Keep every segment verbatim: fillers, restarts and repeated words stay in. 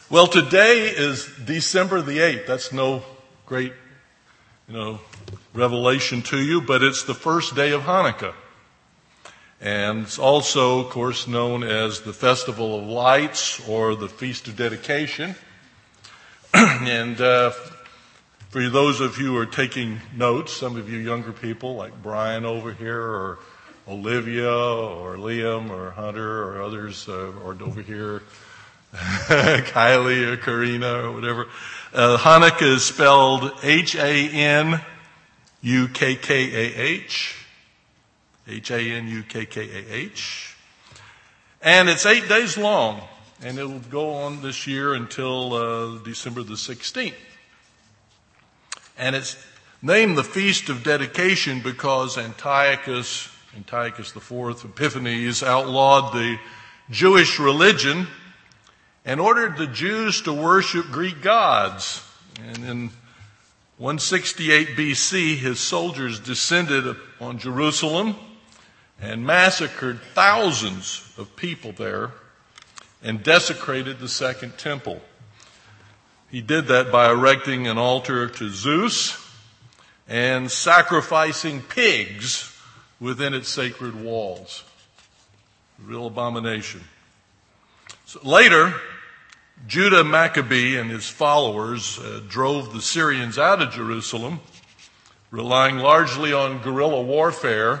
Well, today is December the eighth. That's no great, you know, revelation to you, but it's the first day of Hanukkah. And it's also, of course, known as the Festival of Lights or the Feast of Dedication. and uh, for those of you who are taking notes, some of you younger people like Brian over here or Olivia or Liam or Hunter or others uh, or over here, Kylie or Karina or whatever. Uh, Hanukkah is spelled H A N U K K A H. H A N U K K A H. And it's eight days long, and it will go on this year until uh, December the sixteenth. And it's named the Feast of Dedication because Antiochus, Antiochus the Fourth, Epiphanes, outlawed the Jewish religion and ordered the Jews to worship Greek gods. And in one sixty-eight B C, his soldiers descended upon Jerusalem and massacred thousands of people there and desecrated the second temple. He did that by erecting an altar to Zeus and sacrificing pigs within its sacred walls. A real abomination. So later, Judah Maccabee and his followers uh, drove the Syrians out of Jerusalem, relying largely on guerrilla warfare.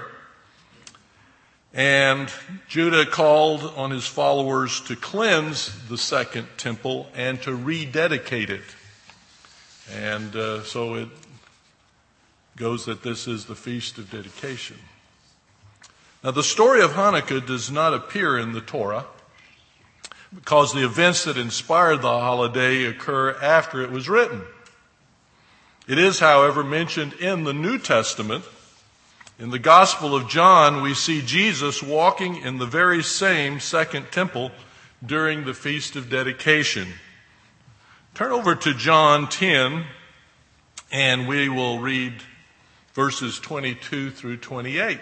And Judah called on his followers to cleanse the second temple and to rededicate it. And uh, so it goes that this is the Feast of Dedication. Now, the story of Hanukkah does not appear in the Torah, because the events that inspired the holiday occur after it was written. It is, however, mentioned in the New Testament. In the Gospel of John, we see Jesus walking in the very same second temple during the Feast of Dedication. Turn over to John ten, and we will read verses twenty-two through twenty-eight.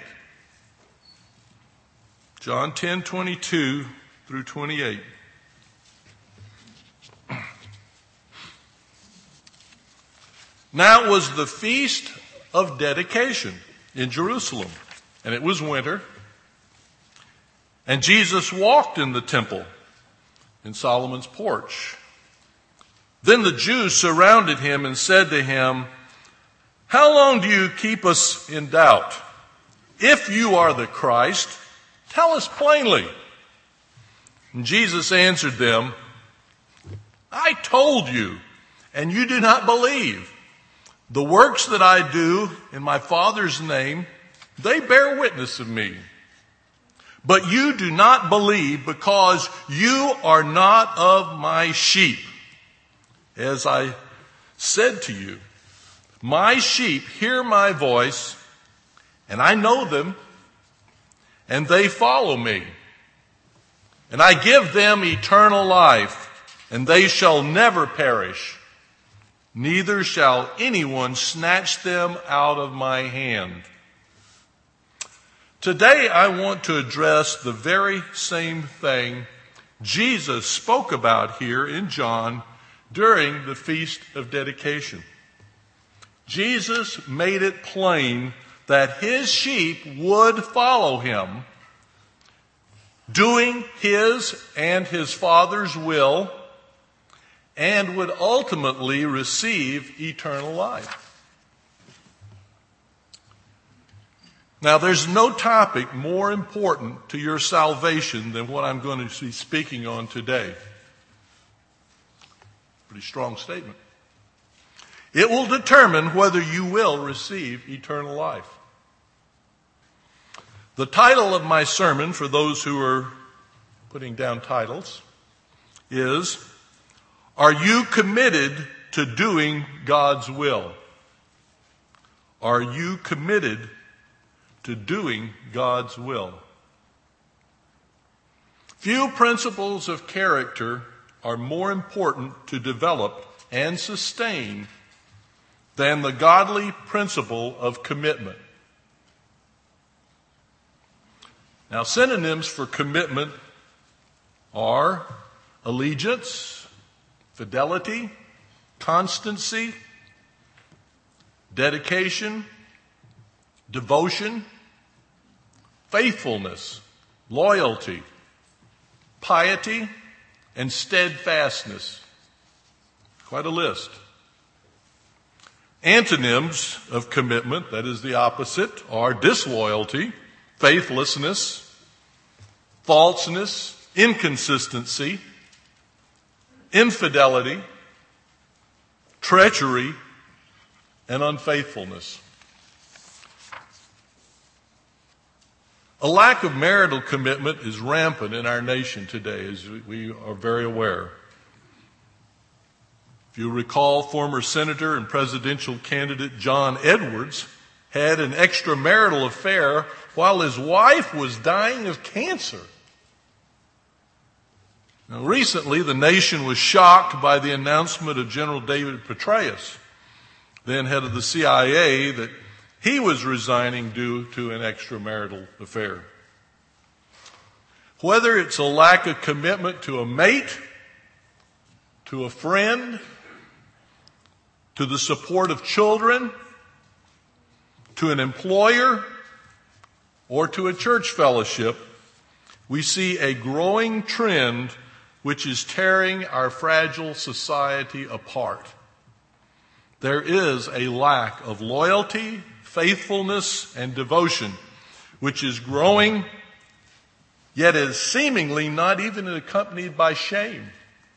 John ten, twenty-two through twenty-eight. Now it was the Feast of Dedication in Jerusalem, and it was winter, and Jesus walked in the temple in Solomon's porch. Then the Jews surrounded him and said to him, "How long do you keep us in doubt? If you are the Christ, tell us plainly." And Jesus answered them, "I told you, and you do not believe. The works that I do in my Father's name, they bear witness of me. But you do not believe because you are not of my sheep. As I said to you, my sheep hear my voice, and I know them, and they follow me. And I give them eternal life, and they shall never perish. Neither shall anyone snatch them out of my hand." Today I want to address the very same thing Jesus spoke about here in John during the Feast of Dedication. Jesus made it plain that his sheep would follow him, doing his and his Father's will, and would ultimately receive eternal life. Now, there's no topic more important to your salvation than what I'm going to be speaking on today. Pretty strong statement. It will determine whether you will receive eternal life. The title of my sermon, for those who are putting down titles, is, "Are you committed to doing God's will?" Are you committed to doing God's will? Few principles of character are more important to develop and sustain than the godly principle of commitment. Now, synonyms for commitment are allegiance, fidelity, constancy, dedication, devotion, faithfulness, loyalty, piety, and steadfastness. Quite a list. Antonyms of commitment, that is the opposite, are disloyalty, faithlessness, falseness, inconsistency, infidelity, treachery, and unfaithfulness. A lack of marital commitment is rampant in our nation today, as we are very aware. If you recall, former Senator and presidential candidate John Edwards had an extramarital affair while his wife was dying of cancer. Now, recently, the nation was shocked by the announcement of General David Petraeus, then head of the C I A, that he was resigning due to an extramarital affair. Whether it's a lack of commitment to a mate, to a friend, to the support of children, to an employer, or to a church fellowship, we see a growing trend which is tearing our fragile society apart. There is a lack of loyalty, faithfulness, and devotion, which is growing, yet is seemingly not even accompanied by shame.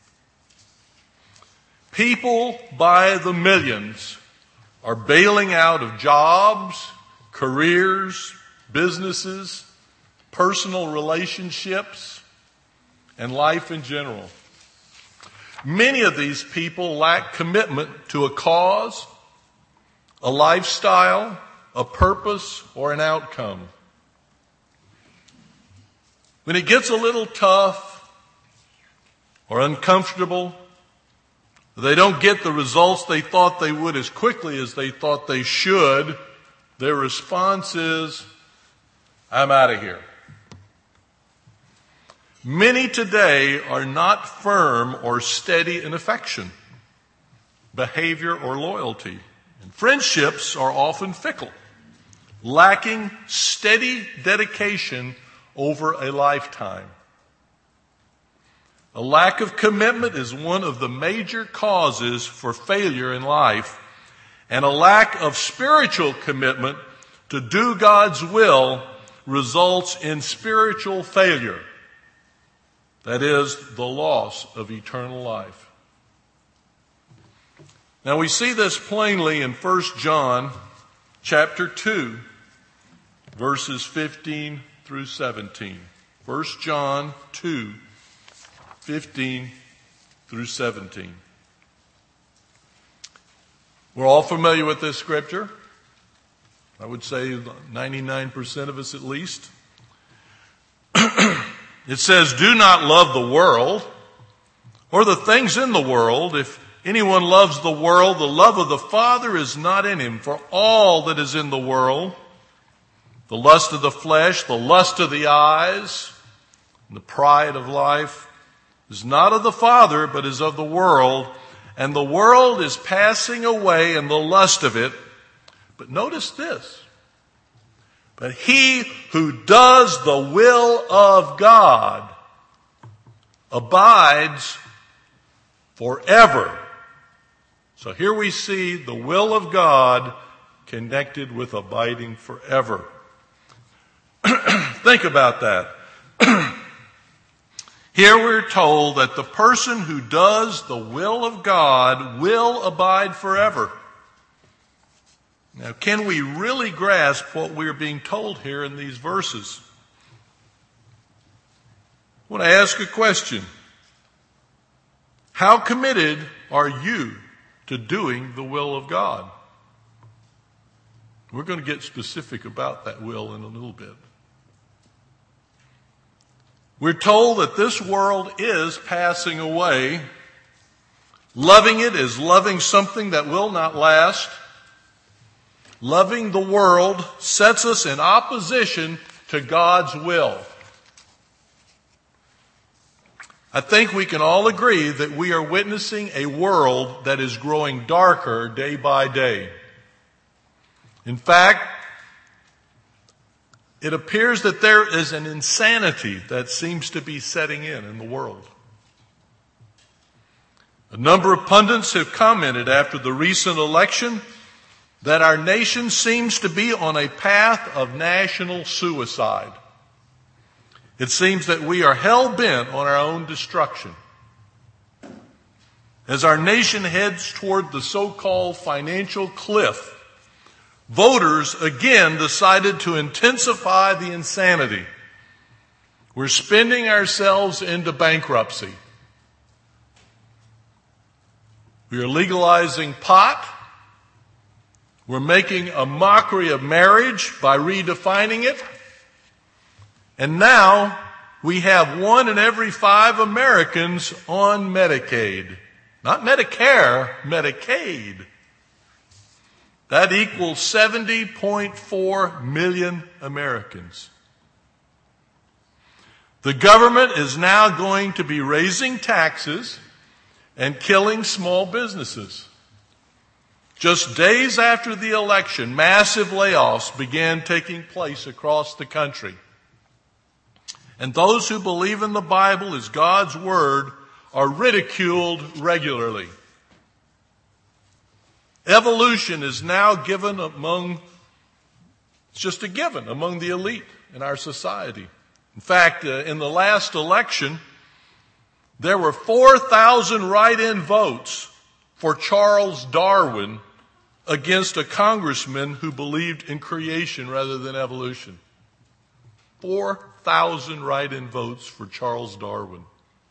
People by the millions are bailing out of jobs, careers, businesses, personal relationships, and life in general. Many of these people lack commitment to a cause, a lifestyle, a purpose, or an outcome. When it gets a little tough or uncomfortable, they don't get the results they thought they would as quickly as they thought they should, their response is, I'm out of here. Many today are not firm or steady in affection, behavior, or loyalty. And friendships are often fickle, lacking steady dedication over a lifetime. A lack of commitment is one of the major causes for failure in life, and a lack of spiritual commitment to do God's will results in spiritual failure. That is, the loss of eternal life. Now we see this plainly in First John chapter two, verses fifteen through seventeen. First John two, fifteen through seventeen. We're all familiar with this scripture. I would say ninety-nine percent of us at least. It says, do not love the world or the things in the world. If anyone loves the world, the love of the Father is not in him. For all that is in the world, the lust of the flesh, the lust of the eyes, and the pride of life, is not of the Father, but is of the world. And the world is passing away in the lust of it. But notice this. But he who does the will of God abides forever. So here we see the will of God connected with abiding forever. Think about that. Here we're told that the person who does the will of God will abide forever. Now, can we really grasp what we're being told here in these verses? I want to ask a question. How committed are you to doing the will of God? We're going to get specific about that will in a little bit. We're told that this world is passing away. Loving it is loving something that will not last. Loving the world sets us in opposition to God's will. I think we can all agree that we are witnessing a world that is growing darker day by day. In fact, it appears that there is an insanity that seems to be setting in in the world. A number of pundits have commented after the recent election that our nation seems to be on a path of national suicide. It seems that we are hell-bent on our own destruction. As our nation heads toward the so-called financial cliff, voters again decided to intensify the insanity. We're spending ourselves into bankruptcy. We are legalizing pot. We're making a mockery of marriage by redefining it. And now we have one in every five Americans on Medicaid. Not Medicare, Medicaid. That equals seventy point four million Americans. The government is now going to be raising taxes and killing small businesses. Just days after the election, massive layoffs began taking place across the country. And those who believe in the Bible as God's Word are ridiculed regularly. Evolution is now given among, it's just a given among the elite in our society. In fact, uh, in the last election, there were four thousand write-in votes for Charles Darwin against a congressman who believed in creation rather than evolution. four thousand write-in votes for Charles Darwin.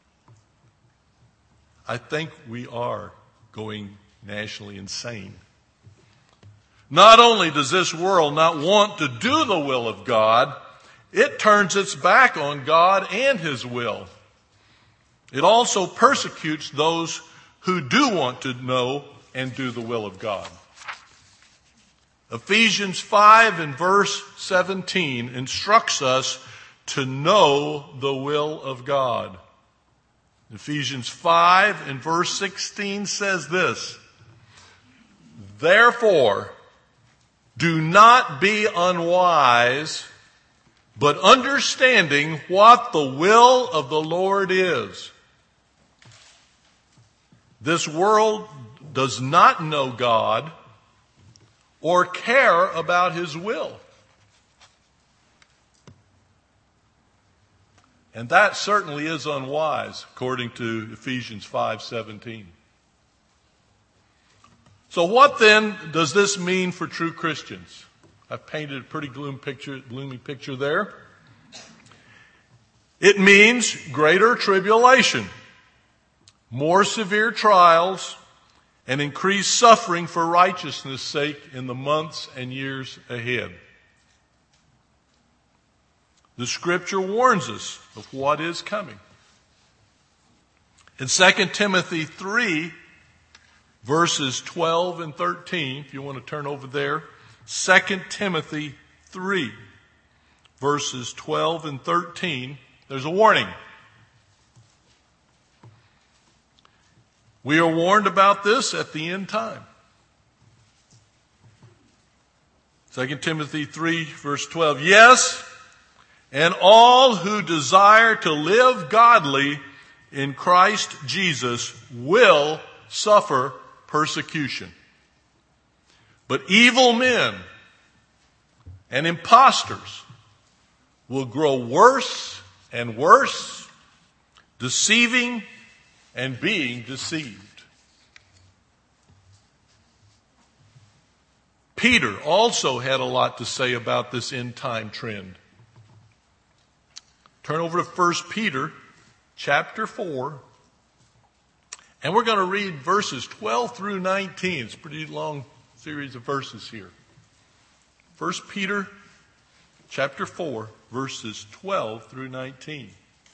I think we are going nationally insane. Not only does this world not want to do the will of God, it turns its back on God and His will. It also persecutes those who do want to know and do the will of God. Ephesians five and verse seventeen instructs us to know the will of God. Ephesians five and verse sixteen says this, "Therefore, do not be unwise, but understanding what the will of the Lord is." This world does not know God or care about His will. And that certainly is unwise, according to Ephesians five seventeen. So what then does this mean for true Christians? I've painted a pretty gloom picture, gloomy picture there. It means greater tribulation, more severe trials, and increased suffering for righteousness' sake in the months and years ahead. The Scripture warns us of what is coming. In Second Timothy three, verses twelve and thirteen, if you want to turn over there, Second Timothy three, verses twelve and thirteen, there's a warning. We are warned about this at the end time. Second Timothy three, verse twelve, "Yes, and all who desire to live godly in Christ Jesus will suffer persecution. But evil men and impostors will grow worse and worse, deceiving and being deceived." Peter also had a lot to say about this end time trend. Turn over to First Peter chapter four, and we're going to read verses twelve through nineteen. It's a pretty long series of verses here. First Peter chapter four, verses twelve through nineteen.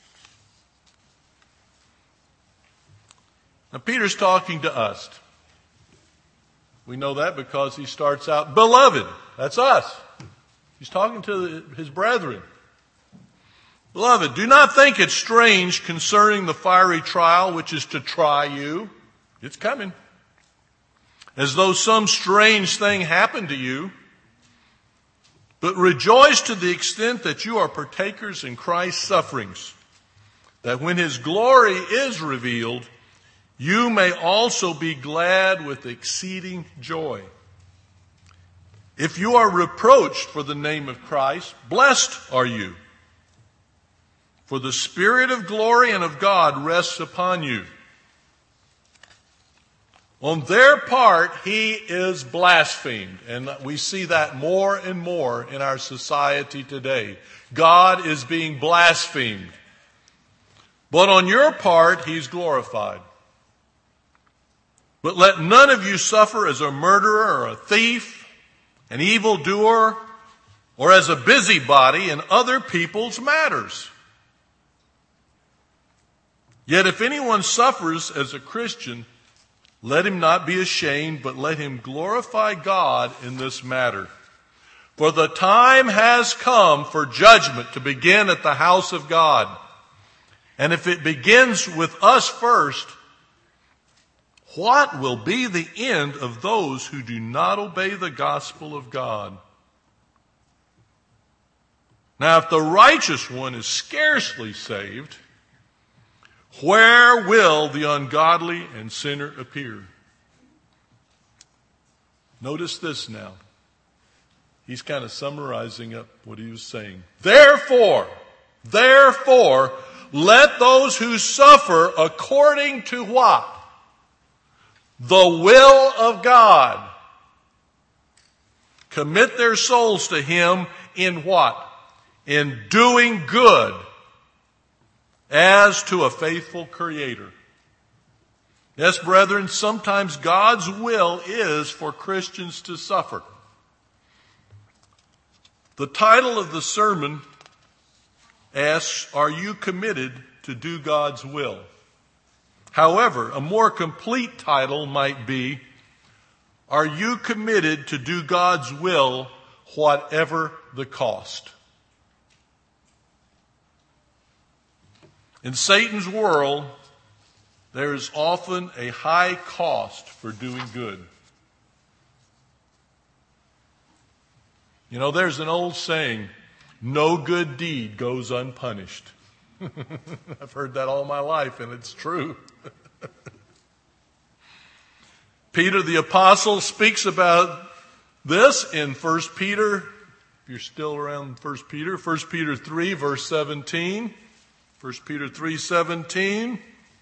Now, Peter's talking to us. We know that because he starts out, "Beloved," that's us. He's talking to his brethren. Beloved, do not think it strange concerning the fiery trial which is to try you. It's coming. As though some strange thing happened to you. But rejoice to the extent that you are partakers in Christ's sufferings, that when his glory is revealed, you may also be glad with exceeding joy. If you are reproached for the name of Christ, blessed are you. For the Spirit of glory and of God rests upon you. On their part, he is blasphemed. And we see that more and more in our society today. God is being blasphemed. But on your part, he's glorified. But let none of you suffer as a murderer or a thief, an evildoer, or as a busybody in other people's matters. Yet if anyone suffers as a Christian, let him not be ashamed, but let him glorify God in this matter. For the time has come for judgment to begin at the house of God. And if it begins with us first, what will be the end of those who do not obey the gospel of God? Now, if the righteous one is scarcely saved, where will the ungodly and sinner appear? Notice this now. He's kind of summarizing up what he was saying. Therefore, therefore, let those who suffer according to what? The will of God. Commit their souls to him in what? In doing good. As to a faithful Creator. Yes, brethren, sometimes God's will is for Christians to suffer. The title of the sermon asks, are you committed to do God's will? However, a more complete title might be, are you committed to do God's will whatever the cost? In Satan's world, there is often a high cost for doing good. You know, there's an old saying, no good deed goes unpunished. I've heard that all my life, and it's true. Peter the Apostle speaks about this in First Peter, if you're still around First Peter, First Peter three, verse seventeen. First Peter three seventeen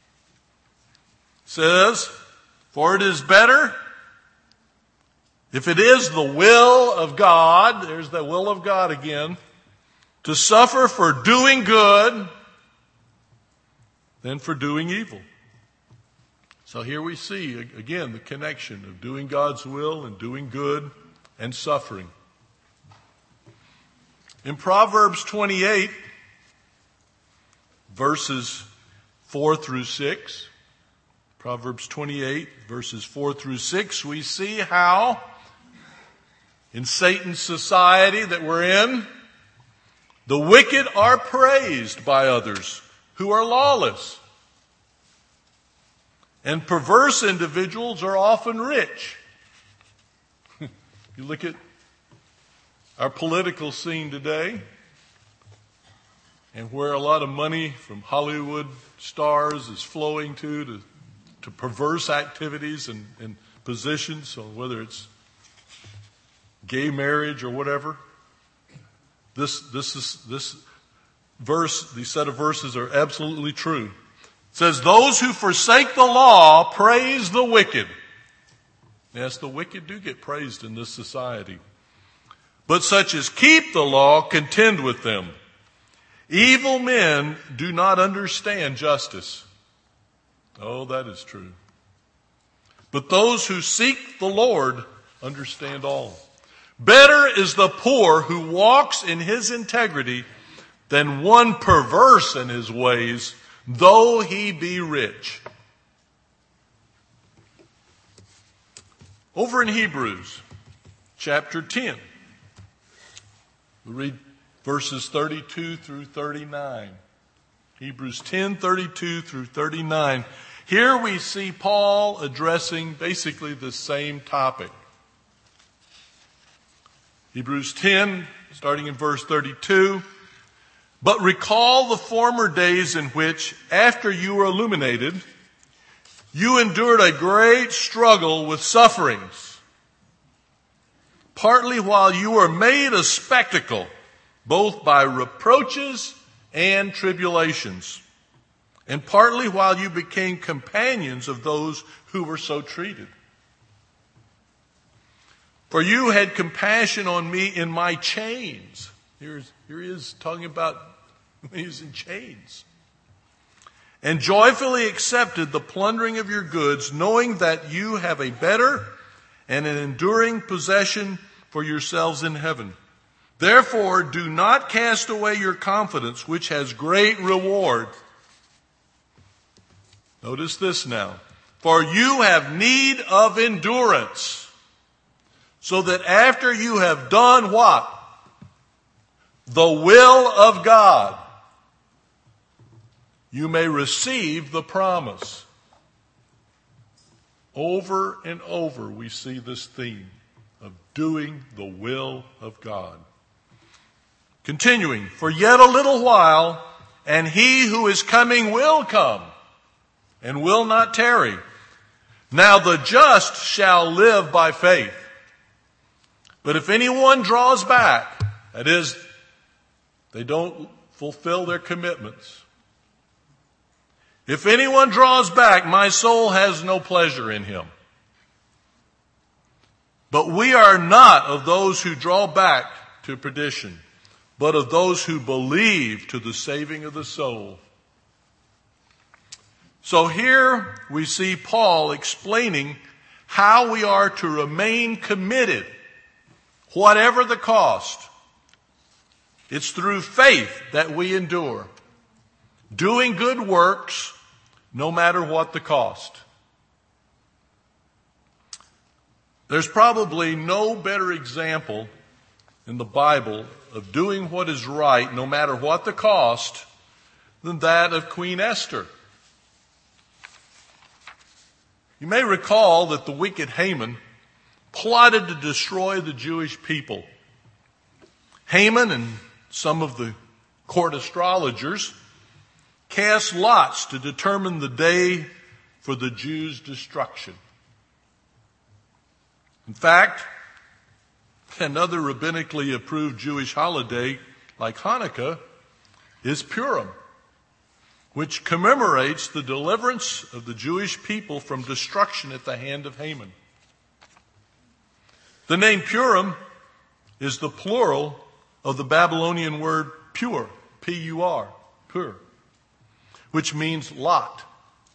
says, for it is better, if it is the will of God, there's the will of God again, to suffer for doing good than for doing evil. So here we see, again, the connection of doing God's will and doing good and suffering. In Proverbs twenty-eight, verses four through six, Proverbs twenty-eight, verses four through six, we see how in Satan's society that we're in, the wicked are praised by others who are lawless. And perverse individuals are often rich. You look at our political scene today, and where a lot of money from Hollywood stars is flowing to, to, to perverse activities and, and positions, so whether it's gay marriage or whatever. This, this is, this verse, these set of verses are absolutely true. It says, those who forsake the law praise the wicked. Yes, the wicked do get praised in this society. But such as keep the law contend with them. Evil men do not understand justice. Oh, that is true. But those who seek the Lord understand all. Better is the poor who walks in his integrity than one perverse in his ways, though he be rich. Over in Hebrews chapter ten, we read verses thirty-two through thirty-nine. Hebrews ten, thirty-two through thirty-nine. Here we see Paul addressing basically the same topic. Hebrews ten, starting in verse thirty-two. But recall the former days in which, after you were illuminated, you endured a great struggle with sufferings, partly while you were made a spectacle, both by reproaches and tribulations, and partly while you became companions of those who were so treated. For you had compassion on me in my chains. Here's, here he is talking about when he was in chains. And joyfully accepted the plundering of your goods, knowing that you have a better and an enduring possession for yourselves in heaven. Therefore, do not cast away your confidence, which has great reward. Notice this now. For you have need of endurance, so that after you have done what? The will of God, you may receive the promise. Over and over we see this theme of doing the will of God. Continuing, for yet a little while, and he who is coming will come, and will not tarry. Now the just shall live by faith. But if anyone draws back, that is, they don't fulfill their commitments. If anyone draws back, my soul has no pleasure in him. But we are not of those who draw back to perdition, but of those who believe to the saving of the soul. So here we see Paul explaining how we are to remain committed, whatever the cost. It's through faith that we endure, doing good works no matter what the cost. There's probably no better example in the Bible of doing what is right no matter what the cost than that of Queen Esther. You may recall that the wicked Haman plotted to destroy the Jewish people. Haman and some of the court astrologers cast lots to determine the day for the Jews' destruction. In fact, another rabbinically approved Jewish holiday like Hanukkah is Purim, which commemorates the deliverance of the Jewish people from destruction at the hand of Haman. The name Purim is the plural of the Babylonian word pur, P U R, pur, which means lot.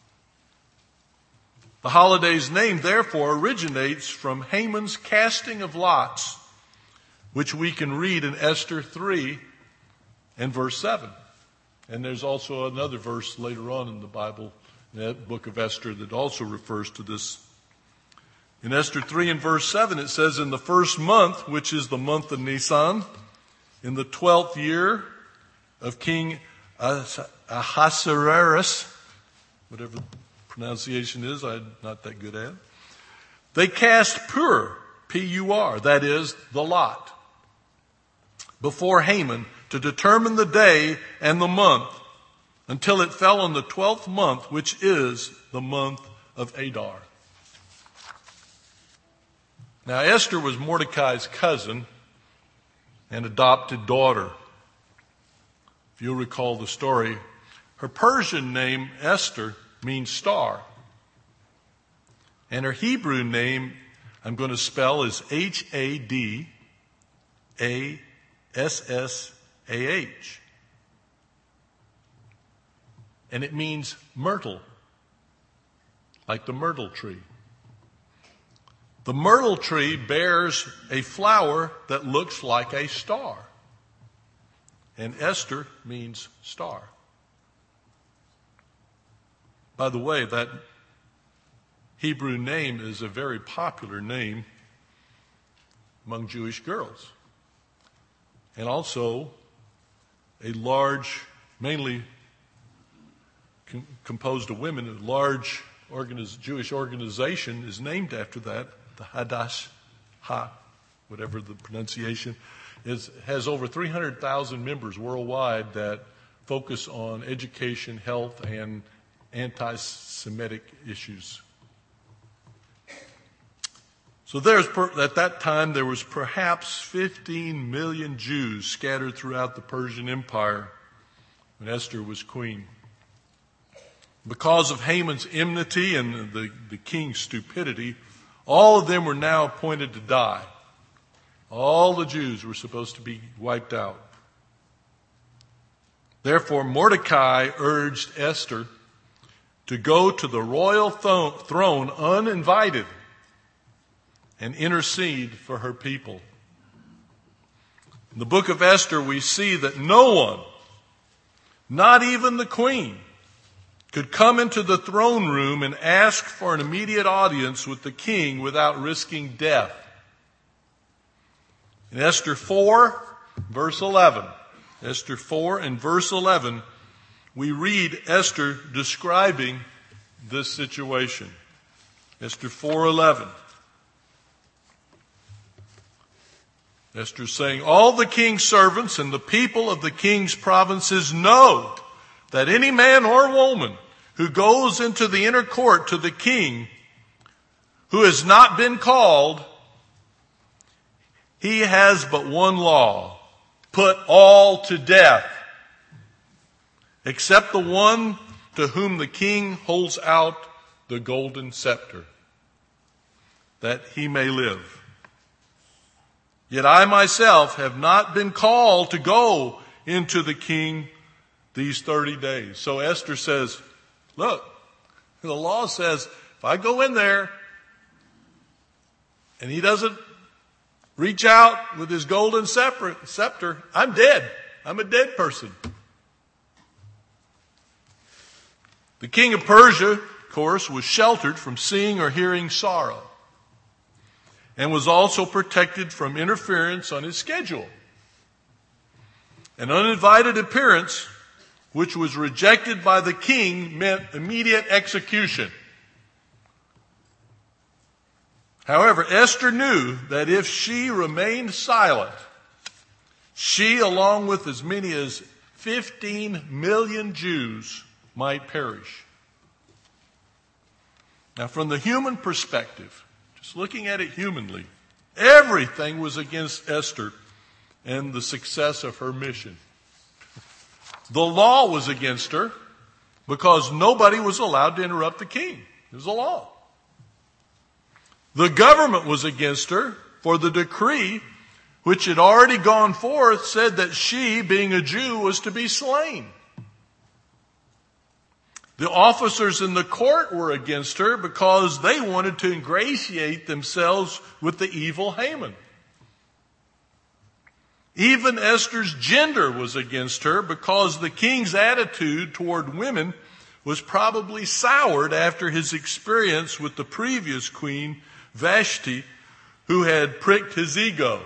The holiday's name, therefore, originates from Haman's casting of lots, which we can read in Esther three and verse seven. And there's also another verse later on in the Bible, in that book of Esther, that also refers to this. In Esther three and verse seven, it says, in the first month, which is the month of Nisan, in the twelfth year of King Ahasuerus, whatever the pronunciation is, I'm not that good at, they cast Pur, P U R, that is, the lot, before Haman to determine the day and the month until it fell on the twelfth month, which is the month of Adar. Now, Esther was Mordecai's cousin and adopted daughter. If you'll recall the story, her Persian name, Esther, means star. And her Hebrew name, I'm going to spell, is H A D A S S A H. And it means myrtle, like the myrtle tree. The myrtle tree bears a flower that looks like a star. And Esther means star. By the way, that Hebrew name is a very popular name among Jewish girls. And also a large, mainly com- composed of women, a large organiz- Jewish organization is named after that, the Hadash Ha, whatever the pronunciation is, has over three hundred thousand members worldwide that focus on education, health, and anti-Semitic issues. So there's per, at that time there was perhaps fifteen million Jews scattered throughout the Persian Empire when Esther was queen. Because of Haman's enmity and the, the king's stupidity, all of them were now appointed to die. All the Jews were supposed to be wiped out. Therefore, Mordecai urged Esther to go to the royal th- throne uninvited and intercede for her people. In the book of Esther, we see that no one, not even the queen, could come into the throne room and ask for an immediate audience with the king without risking death. In Esther four, verse eleven, Esther four and verse eleven, we read Esther describing this situation. Esther four eleven. Esther is saying, all the king's servants and the people of the king's provinces know that any man or woman who goes into the inner court to the king who has not been called, he has but one law: put all to death, except the one to whom the king holds out the golden scepter, that he may live. Yet I myself have not been called to go into the king these thirty days. So Esther says, look, the law says if I go in there and he doesn't reach out with his golden scepter, I'm dead. I'm a dead person. The king of Persia, of course, was sheltered from seeing or hearing sorrow, and was also protected from interference on his schedule. An uninvited appearance, which was rejected by the king, meant immediate execution. However, Esther knew that if she remained silent, she, along with as many as fifteen million Jews, might perish. Now, from the human perspective, just looking at it humanly, everything was against Esther and the success of her mission. The law was against her because nobody was allowed to interrupt the king. It was a law. The government was against her, for the decree, which had already gone forth, said that she, being a Jew, was to be slain. The officers in the court were against her because they wanted to ingratiate themselves with the evil Haman. Even Esther's gender was against her because the king's attitude toward women was probably soured after his experience with the previous queen, Vashti, who had pricked his ego.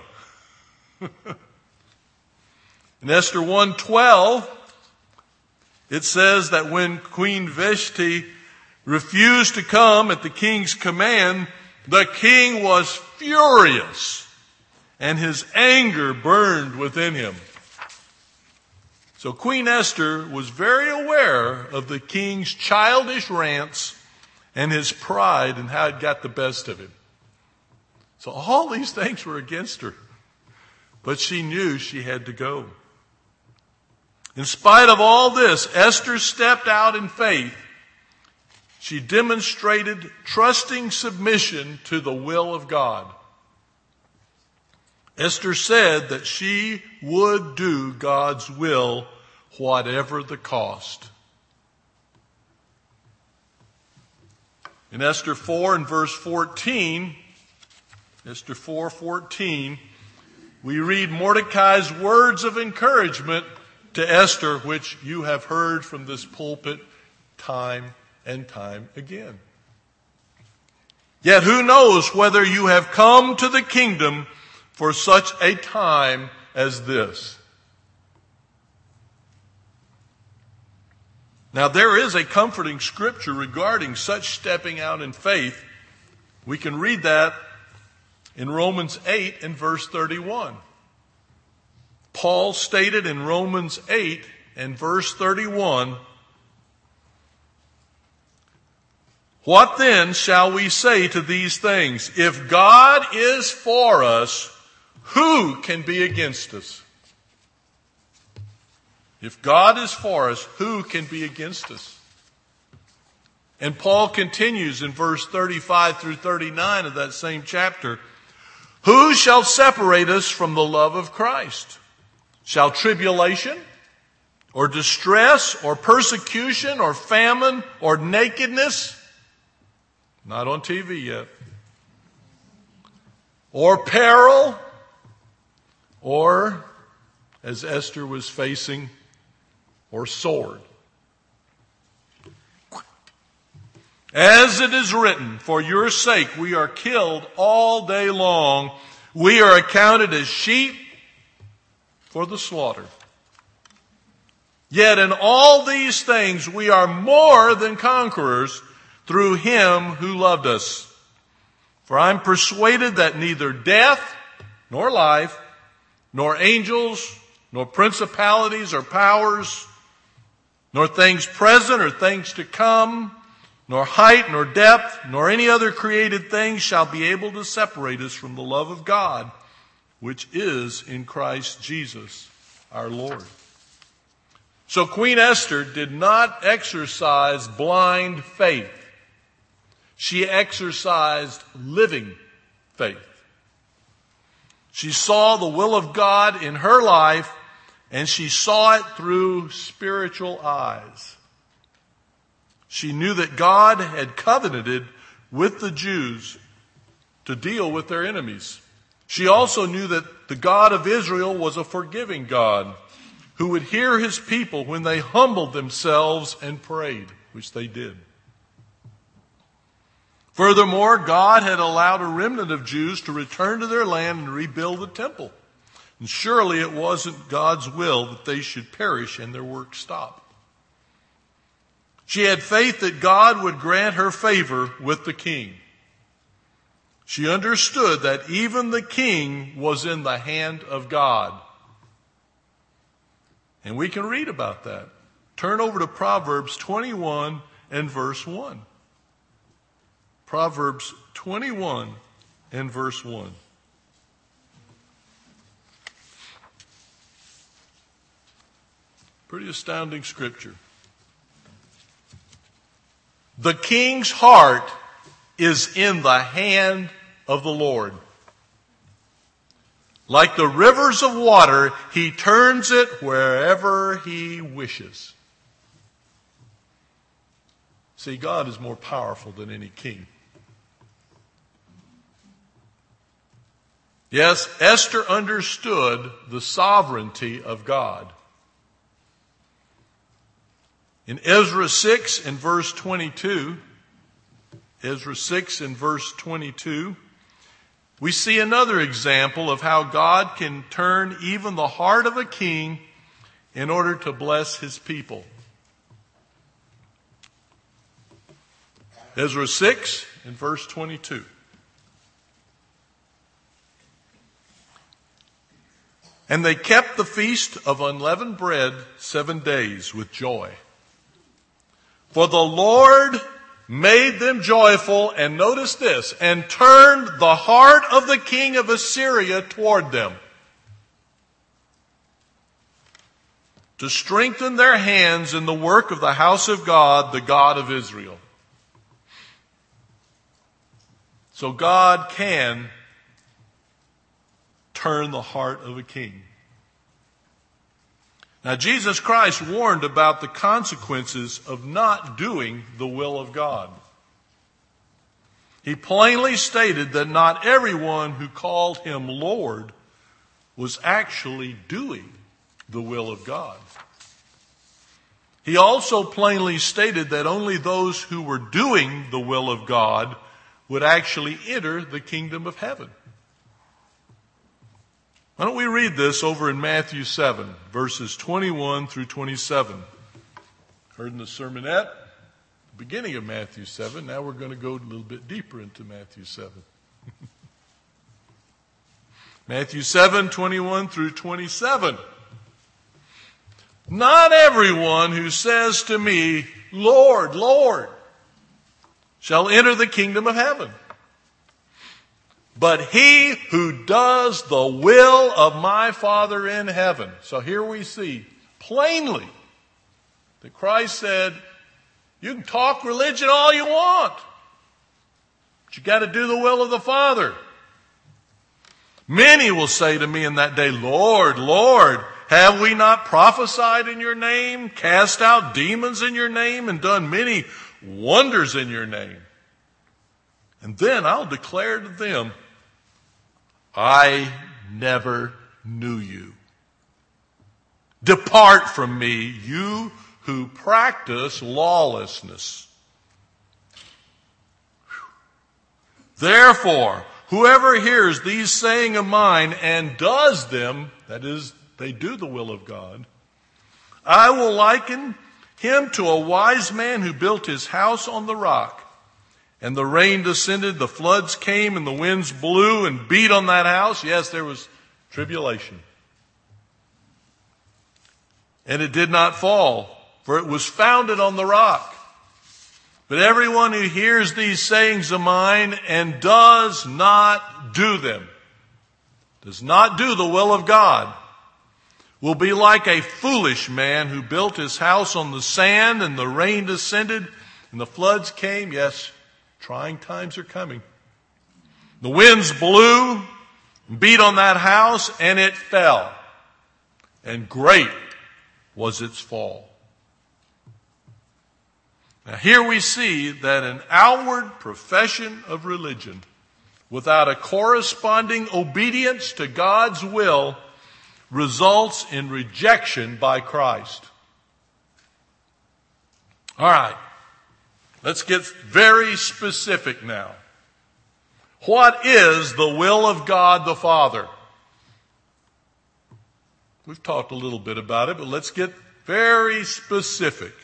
In Esther one twelve, it says that when Queen Vashti refused to come at the king's command, the king was furious, and his anger burned within him. So Queen Esther was very aware of the king's childish rants and his pride and how it got the best of him. So all these things were against her, but she knew she had to go. In spite of all this, Esther stepped out in faith. She demonstrated trusting submission to the will of God. Esther said that she would do God's will, whatever the cost. In Esther four and verse fourteen, Esther four fourteen, we read Mordecai's words of encouragement to Esther, which you have heard from this pulpit time and time again. Yet who knows whether you have come to the kingdom for such a time as this? Now, there is a comforting scripture regarding such stepping out in faith. We can read that in Romans eight and verse thirty-one. Paul stated in Romans eight and verse thirty-one, "What then shall we say to these things? If God is for us, who can be against us?" If God is for us, who can be against us? And Paul continues in verse thirty-five through thirty-nine of that same chapter, "Who shall separate us from the love of Christ? Shall tribulation, or distress, or persecution, or famine, or nakedness?" Not on T V yet. "Or peril, or," as Esther was facing, "or sword. As it is written, for your sake we are killed all day long. We are accounted as sheep for the slaughter. Yet in all these things we are more than conquerors through him who loved us. For I'm persuaded that neither death, nor life, nor angels, nor principalities or powers, nor things present or things to come, nor height, nor depth, nor any other created thing shall be able to separate us from the love of God, which is in Christ Jesus our Lord." So Queen Esther did not exercise blind faith. She exercised living faith. She saw the will of God in her life, and she saw it through spiritual eyes. She knew that God had covenanted with the Jews to deal with their enemies. She also knew that the God of Israel was a forgiving God who would hear his people when they humbled themselves and prayed, which they did. Furthermore, God had allowed a remnant of Jews to return to their land and rebuild the temple. And surely it wasn't God's will that they should perish and their work stop. She had faith that God would grant her favor with the king. She understood that even the king was in the hand of God. And we can read about that. Turn over to Proverbs twenty-one and verse one. Proverbs twenty-one and verse one. Pretty astounding scripture. "The king's heart is in the hand of the Lord. Like the rivers of water, he turns it wherever he wishes." See, God is more powerful than any king. Yes, Esther understood the sovereignty of God. In Ezra six and verse twenty-two, Ezra six and verse twenty-two, we see another example of how God can turn even the heart of a king in order to bless his people. Ezra six and verse twenty-two. "And they kept the feast of unleavened bread seven days with joy. For the Lord made them joyful," and notice this, "and turned the heart of the king of Assyria toward them, to strengthen their hands in the work of the house of God, the God of Israel." So God can turn the heart of a king. Now, Jesus Christ warned about the consequences of not doing the will of God. He plainly stated that not everyone who called him Lord was actually doing the will of God. He also plainly stated that only those who were doing the will of God would actually enter the kingdom of heaven. Why don't we read this over in Matthew seven, verses twenty-one through twenty-seven. heard in the sermonette, the beginning of Matthew seven. Now we're going to go a little bit deeper into Matthew seven. Matthew seven, twenty-one through twenty-seven. Not everyone who says to me, Lord, Lord, shall enter the kingdom of heaven, but he who does the will of my Father in heaven. So here we see plainly that Christ said, you can talk religion all you want, but you got to do the will of the Father. Many will say to me in that day, Lord, Lord, have we not prophesied in your name, cast out demons in your name, and done many wonders in your name? And then I'll declare to them, I never knew you. Depart from me, you who practice lawlessness. Therefore, whoever hears these saying of mine and does them, that is, they do the will of God, I will liken him to a wise man who built his house on the rock. And the rain descended, the floods came, and the winds blew and beat on that house. Yes, there was tribulation. And it did not fall, for it was founded on the rock. But everyone who hears these sayings of mine and does not do them, does not do the will of God, will be like a foolish man who built his house on the sand, and the rain descended and the floods came. Yes, trying times are coming. The winds blew and beat on that house, and it fell. And great was its fall. Now here we see that an outward profession of religion without a corresponding obedience to God's will results in rejection by Christ. All right, let's get very specific now. What is the will of God the Father? We've talked a little bit about it, but let's get very specific.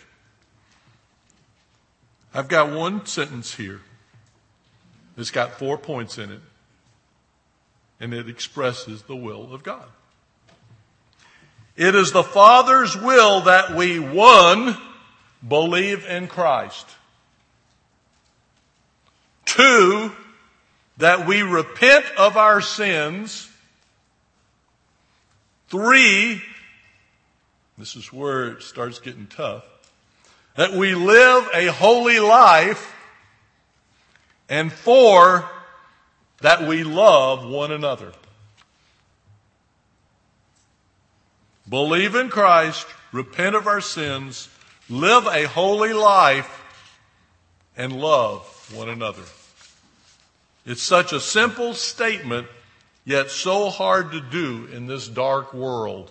I've got one sentence here. It's got four points in it, and it expresses the will of God. It is the Father's will that we, one, believe in Christ. Two, that we repent of our sins. Three, this is where it starts getting tough, that we live a holy life. And four, that we love one another. Believe in Christ, repent of our sins, live a holy life, and love one another. It's such a simple statement, yet so hard to do in this dark world.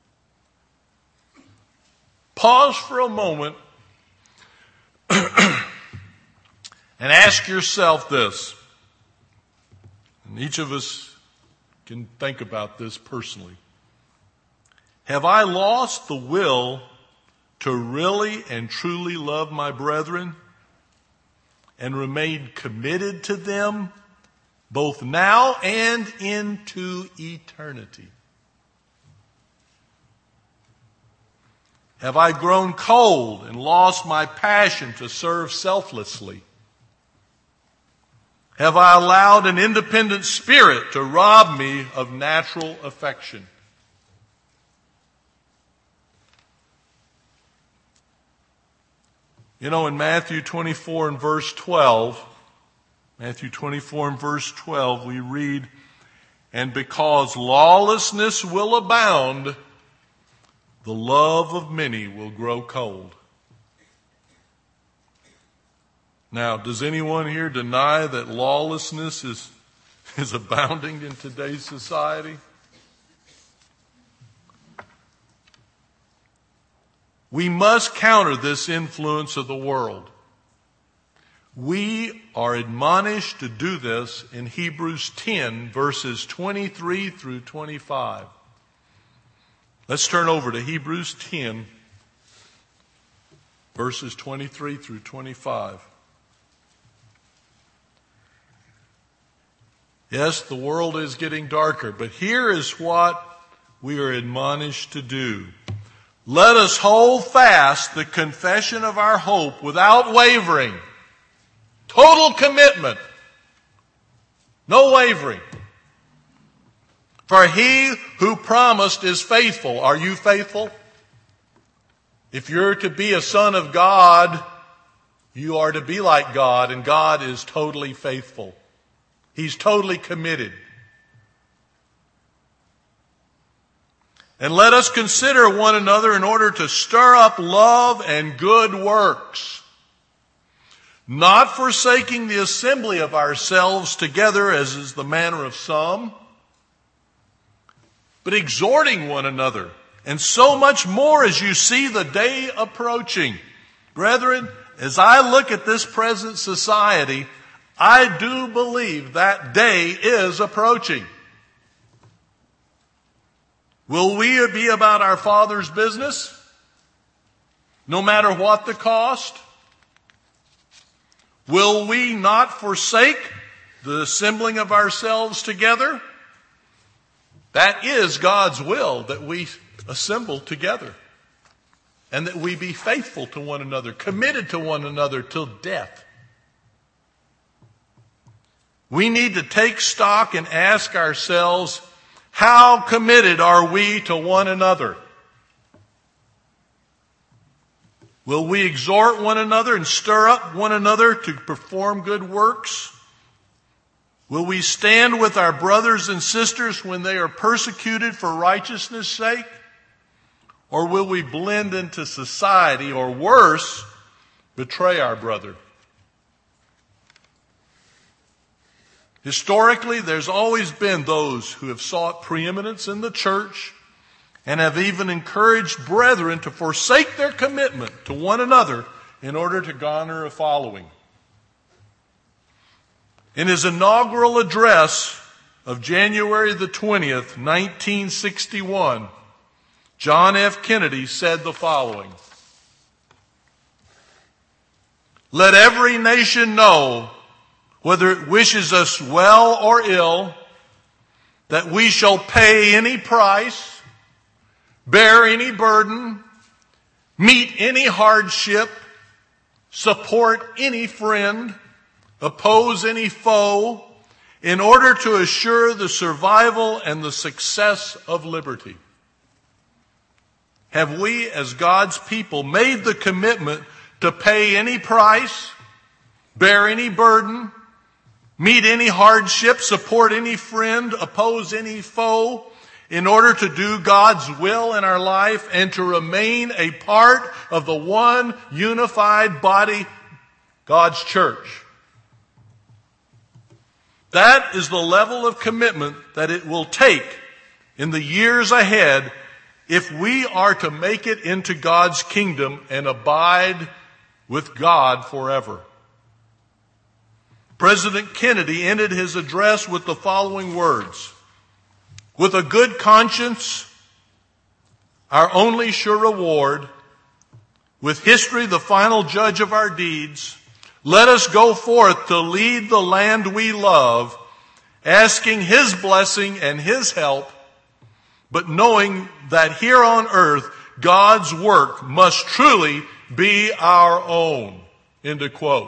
Pause for a moment and ask yourself this. And each of us can think about this personally. Have I lost the will to really and truly love my brethren and remain committed to them both now and into eternity? Have I grown cold and lost my passion to serve selflessly? Have I allowed an independent spirit to rob me of natural affection? You know, in Matthew twenty-four and verse twelve, Matthew twenty-four and verse twelve, we read, and because lawlessness will abound, the love of many will grow cold. Now, does anyone here deny that lawlessness is, is abounding in today's society? We must counter this influence of the world. We are admonished to do this in Hebrews ten, verses twenty-three through twenty-five. Let's turn over to Hebrews ten. verses twenty-three through twenty-five. Yes, the world is getting darker, but here is what we are admonished to do. Let us hold fast the confession of our hope without wavering. Total commitment. No wavering. For he who promised is faithful. Are you faithful? If you're to be a son of God, you are to be like God, and God is totally faithful. He's totally committed. And let us consider one another in order to stir up love and good works, not forsaking the assembly of ourselves together, as is the manner of some, but exhorting one another, and so much more as you see the day approaching. Brethren, as I look at this present society, I do believe that day is approaching. Will we be about our Father's business, no matter what the cost? Will we not forsake the assembling of ourselves together? That is God's will, that we assemble together and that we be faithful to one another, committed to one another till death. We need to take stock and ask ourselves, how committed are we to one another? Will we exhort one another and stir up one another to perform good works? Will we stand with our brothers and sisters when they are persecuted for righteousness' sake? Or will we blend into society, or worse, betray our brother? Historically, there's always been those who have sought preeminence in the church and have even encouraged brethren to forsake their commitment to one another in order to garner a following. In his inaugural address of January the twentieth, nineteen sixty-one, John F. Kennedy said the following: "Let every nation know, whether it wishes us well or ill, that we shall pay any price, bear any burden, meet any hardship, support any friend, oppose any foe, in order to assure the survival and the success of liberty." Have we, as God's people, made the commitment to pay any price, bear any burden, meet any hardship, support any friend, oppose any foe, in order to do God's will in our life and to remain a part of the one unified body, God's church? That is the level of commitment that it will take in the years ahead if we are to make it into God's kingdom and abide with God forever. President Kennedy ended his address with the following words: "With a good conscience, our only sure reward, with history the final judge of our deeds, let us go forth to lead the land we love, asking His blessing and His help, but knowing that here on earth God's work must truly be our own." End of quote.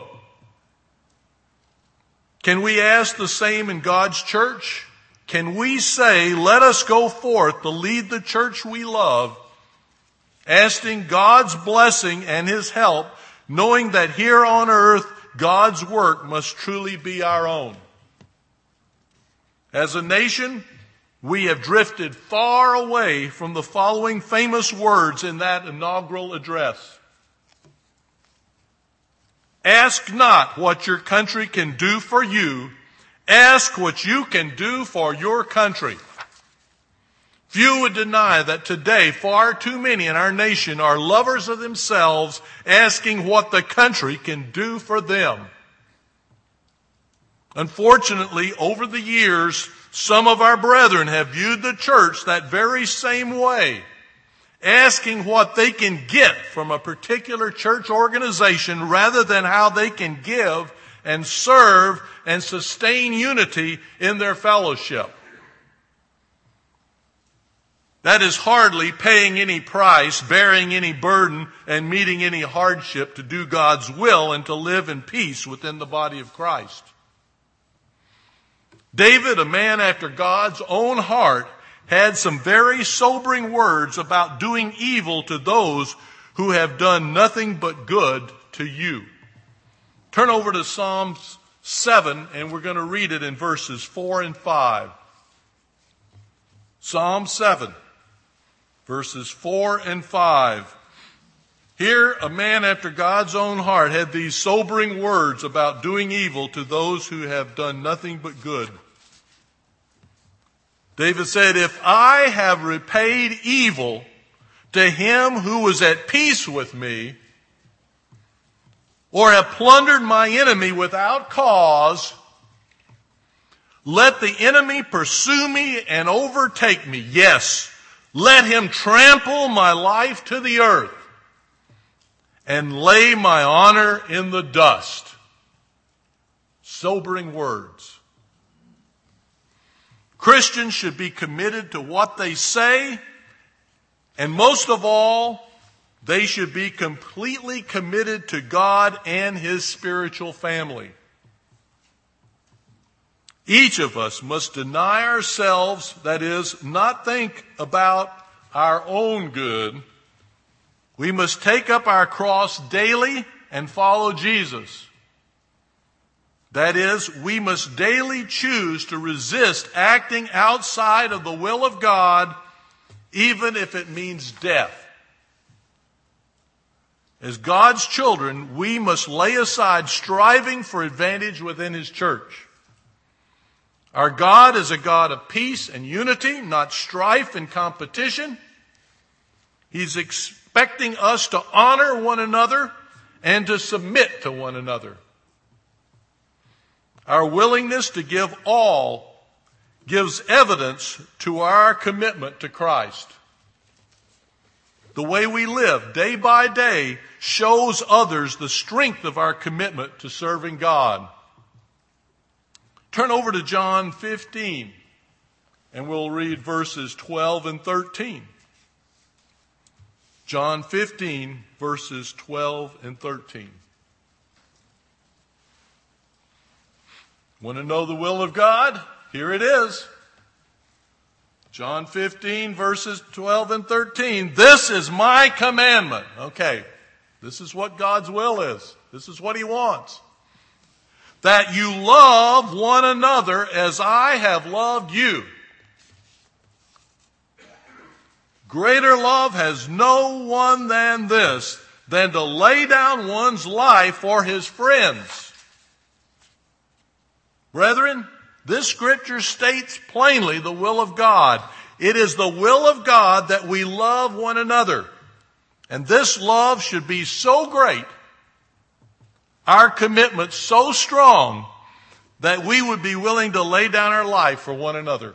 Can we ask the same in God's church? Can we say, let us go forth to lead the church we love, asking God's blessing and His help, knowing that here on earth God's work must truly be our own? As a nation, we have drifted far away from the following famous words in that inaugural address: "Ask not what your country can do for you. Ask what you can do for your country." Few would deny that today far too many in our nation are lovers of themselves, asking what the country can do for them. Unfortunately, over the years, some of our brethren have viewed the church that very same way, asking what they can get from a particular church organization rather than how they can give and serve and sustain unity in their fellowship. That is hardly paying any price, bearing any burden, and meeting any hardship to do God's will and to live in peace within the body of Christ. David, a man after God's own heart, had some very sobering words about doing evil to those who have done nothing but good to you. Turn over to Psalms seven, and we're going to read it in verses four and five. Psalm seven. Verses four and five. Here, a man after God's own heart had these sobering words about doing evil to those who have done nothing but good. David said, if I have repaid evil to him who was at peace with me, or have plundered my enemy without cause, let the enemy pursue me and overtake me. Yes, let him trample my life to the earth and lay my honor in the dust. Sobering words. Christians should be committed to what they say, and most of all, they should be completely committed to God and His spiritual family. Each of us must deny ourselves, that is, not think about our own good. We must take up our cross daily and follow Jesus. That is, we must daily choose to resist acting outside of the will of God, even if it means death. As God's children, we must lay aside striving for advantage within His church. Our God is a God of peace and unity, not strife and competition. He's expecting us to honor one another and to submit to one another. Our willingness to give all gives evidence to our commitment to Christ. The way we live day by day shows others the strength of our commitment to serving God. Turn over to John fifteen, and we'll read verses twelve and thirteen. John fifteen, verses twelve and thirteen. Want to know the will of God? Here it is. John fifteen, verses twelve and thirteen. This is my commandment. Okay, this is what God's will is. This is what He wants. That you love one another as I have loved you. Greater love has no one than this, than to lay down one's life for his friends. Brethren, this scripture states plainly the will of God. It is the will of God that we love one another. And this love should be so great, our commitment so strong, that we would be willing to lay down our life for one another.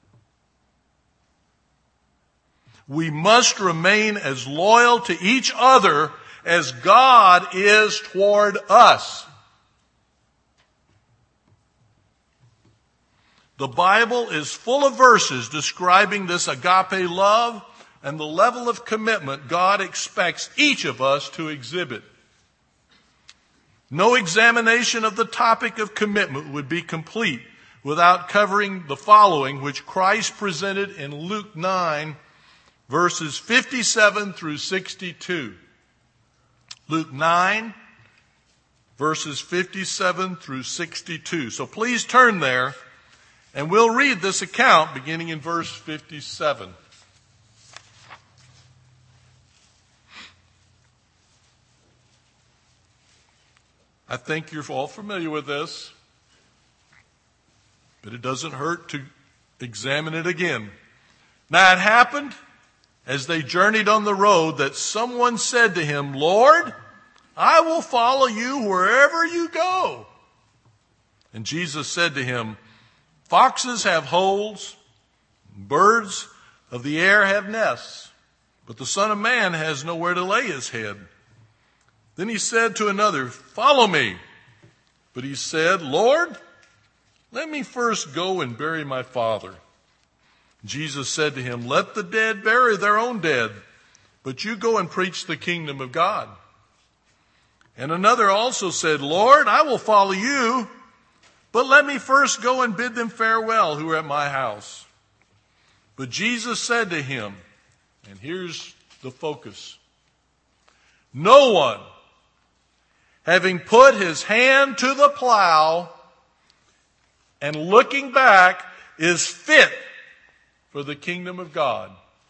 We must remain as loyal to each other as God is toward us. The Bible is full of verses describing this agape love and the level of commitment God expects each of us to exhibit. No examination of the topic of commitment would be complete without covering the following, which Christ presented in Luke nine, verses fifty-seven through sixty-two. Luke nine, verses fifty-seven through sixty-two. So please turn there, and we'll read this account beginning in verse fifty-seven. I think you're all familiar with this, but it doesn't hurt to examine it again. Now it happened as they journeyed on the road that someone said to him, Lord, I will follow you wherever you go. And Jesus said to him, Foxes have holes, birds of the air have nests, but the Son of Man has nowhere to lay his head." Then he said to another, "Follow me." But he said, "Lord, let me first go and bury my father." Jesus said to him, "Let the dead bury their own dead, but you go and preach the kingdom of God." And another also said, "Lord, I will follow you, but let me first go and bid them farewell who are at my house." But Jesus said to him, and here's the focus, "No one, having put his hand to the plow and looking back, is fit for the kingdom of God."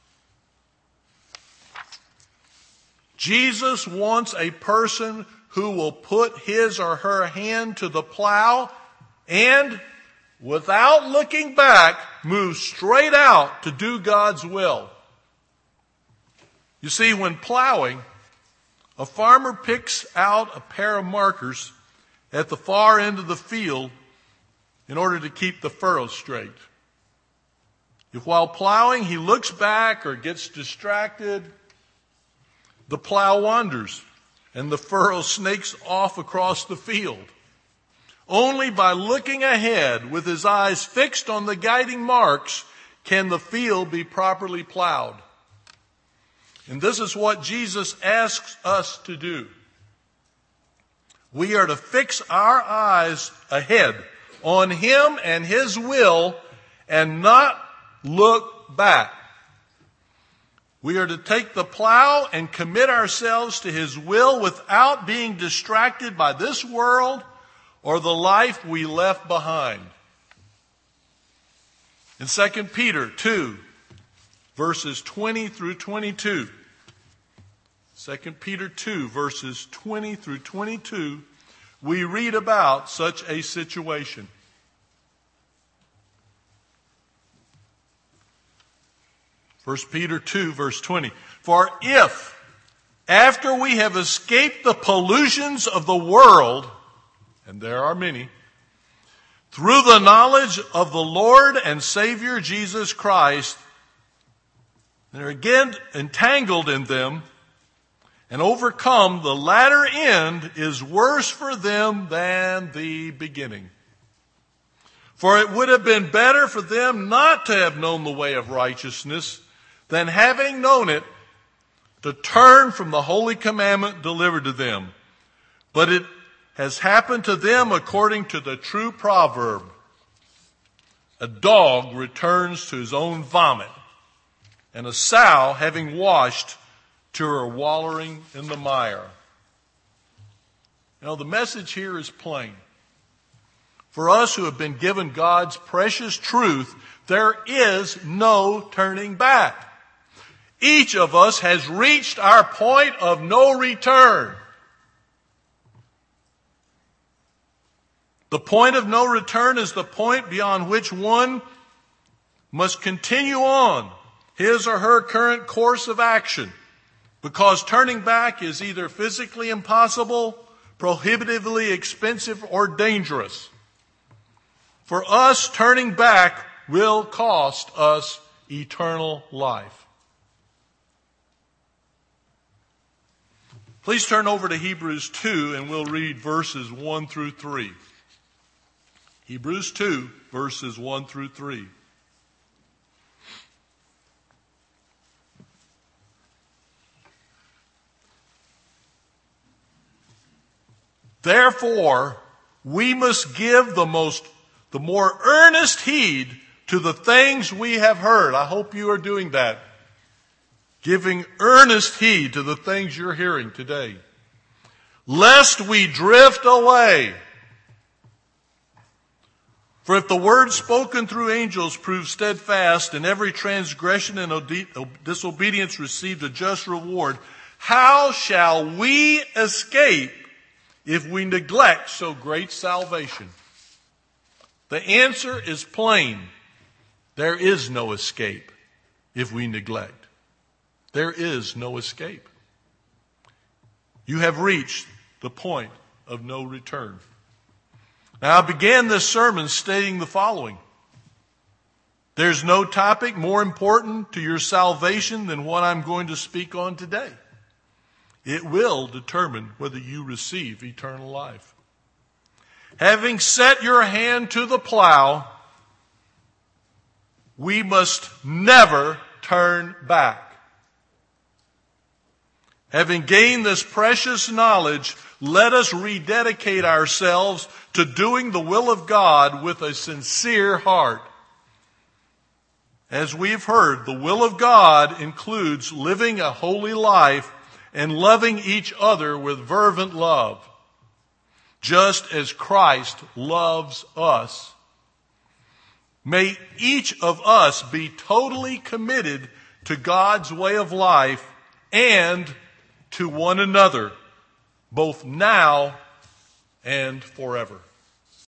Jesus wants a person who will put his or her hand to the plow and, without looking back, move straight out to do God's will. You see, when plowing, a farmer picks out a pair of markers at the far end of the field in order to keep the furrows straight. If while plowing he looks back or gets distracted, the plow wanders and the furrow snakes off across the field. Only by looking ahead with his eyes fixed on the guiding marks can the field be properly plowed. And this is what Jesus asks us to do. We are to fix our eyes ahead on him and his will and not look back. We are to take the plow and commit ourselves to his will without being distracted by this world or the life we left behind. In Second Peter two, verses twenty through twenty-two. Second Peter two, verses twenty through twenty-two, we read about such a situation. First Peter two, verse twenty. "For if, after we have escaped the pollutions of the world," and there are many, "through the knowledge of the Lord and Savior Jesus Christ," they're again entangled in them, "and overcome, the latter end is worse for them than the beginning. For it would have been better for them not to have known the way of righteousness than, having known it, to turn from the holy commandment delivered to them. But it has happened to them according to the true proverb, a dog returns to his own vomit, and a sow, having washed, to her wallowing in the mire." Now the message here is plain. For us who have been given God's precious truth, there is no turning back. Each of us has reached our point of no return. The point of no return is the point beyond which one must continue on his or her current course of action, because turning back is either physically impossible, prohibitively expensive, or dangerous. For us, turning back will cost us eternal life. Please turn over to Hebrews two and we'll read verses one through three. Hebrews two, verses one through three. "Therefore, we must give the most, the more earnest heed to the things we have heard." I hope you are doing that. Giving earnest heed to the things you're hearing today. "Lest we drift away. For if the word spoken through angels proved steadfast, and every transgression and ode- disobedience received a just reward, how shall we escape if we neglect so great salvation?" The answer is plain. There is no escape if we neglect. There is no escape. You have reached the point of no return. Now, I began this sermon stating the following. There's no topic more important to your salvation than what I'm going to speak on today. It will determine whether you receive eternal life. Having set your hand to the plow, we must never turn back. Having gained this precious knowledge, let us rededicate ourselves to doing the will of God with a sincere heart. As we've heard, the will of God includes living a holy life and loving each other with fervent love, just as Christ loves us. May each of us be totally committed to God's way of life and to one another, both now and forever.